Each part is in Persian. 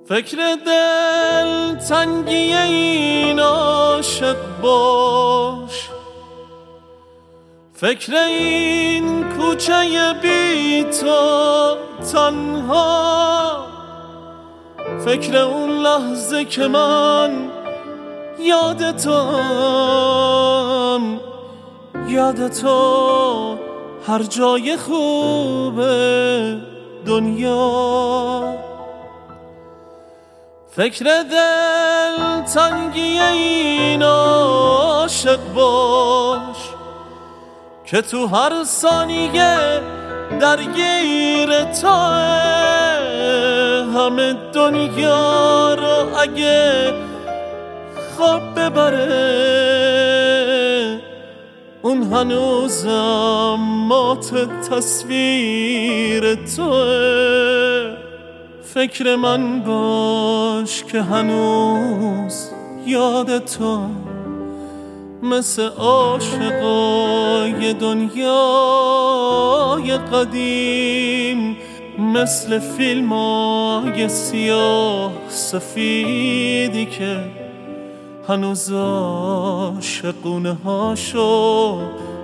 فکر دل تنگی این عاشق باش، فکر این کوچه بی تو تنها، فکر اون لحظه که من یادتم، یاد تو هر جای خوب دنیا. فکر دل تنگی این عاشق باش که تو هر ثانیه درگیر توه، همه دنیا رو اگه خواب ببره اون هنوزم مات تصویر توه. فکر من باش که هنوز یاد تو مثل عاشقای دنیای قدیم، مثل فیلمای سیاه سفیدی که هنوز عاشقونه هاشو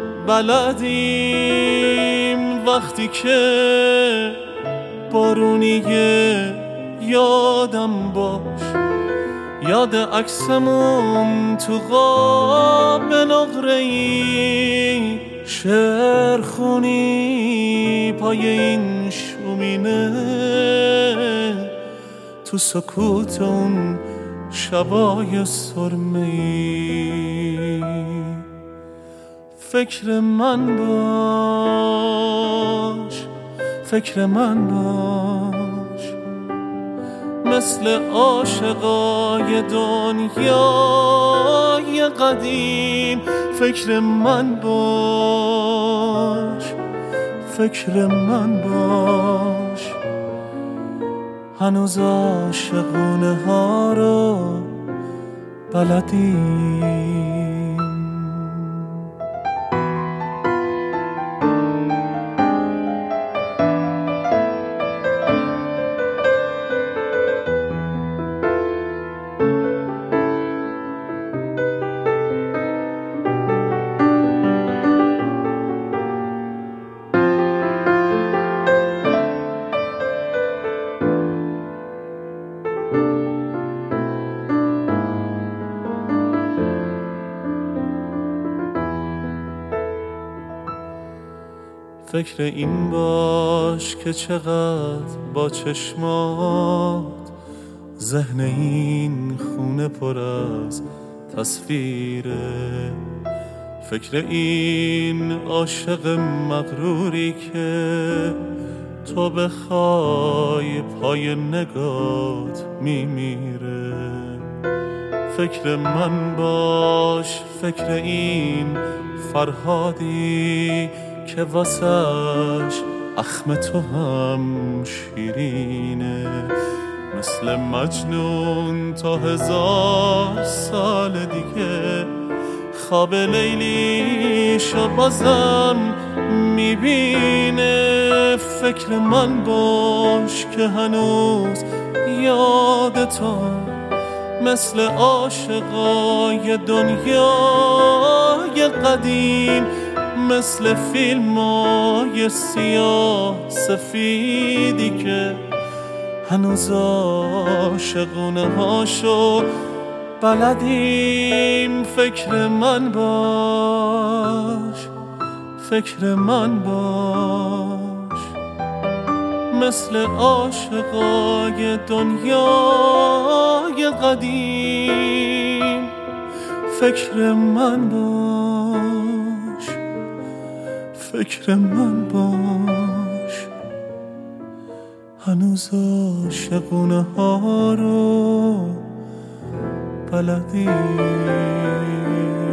بلدیم. وقتی که بارونیه یادم باش، یاد عکسمون تو قاب نقره‌ای، شعر خونی پای این شومینه، تو سکوت اون شبای سرمه‌ای. فکر من باش، فکر من باش، مثل عاشقای دنیای قدیم. فکر من باش، فکر من باش، هنوز عاشقونه ها رو بلدیم. فکر این باش که چقدر با چشمات ذهن این خونه پر از تصویره. فکر این عاشق مغروری که تو بخوای پای نگات میمیره. فکر من باش، فکر این فرهادی که واسش اخم تو هم شیرینه، مثل مجنون تا 1000 سال دیگه خواب لیلیشو بازم میبینه. فکر من باش که هنوز یاد تو مثل عاشقای دنیای قدیم، مثل فیلمای سیاه سفیدی که هنوز عاشقونه هاشو بلدیم. فکر من باش، فکر من باش، مثل عاشقای دنیای قدیم. فکر من باش، فکر من باش، هنوز عاشقونه ها رو بلدی.